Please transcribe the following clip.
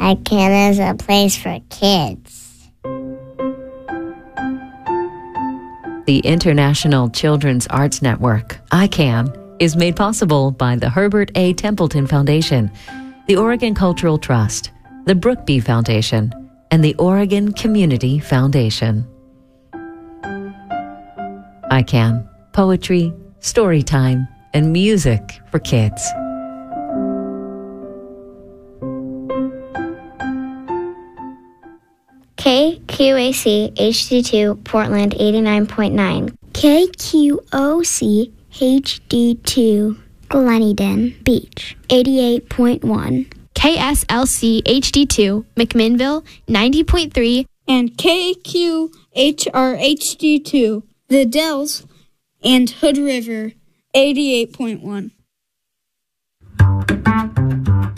ICANN is a place for kids. The International Children's Arts Network, ICANN, is made possible by the Herbert A. Templeton Foundation, the Oregon Cultural Trust, the Brookby Foundation, and the Oregon Community Foundation. ICANN, poetry, story time, and music for kids. KQAC HD2 Portland 89.9. KQOC HD2 Gleneden Beach 88.1. KSLC HD2 McMinnville 90.3. And KQHR HD2 The Dells and Hood River 88.1.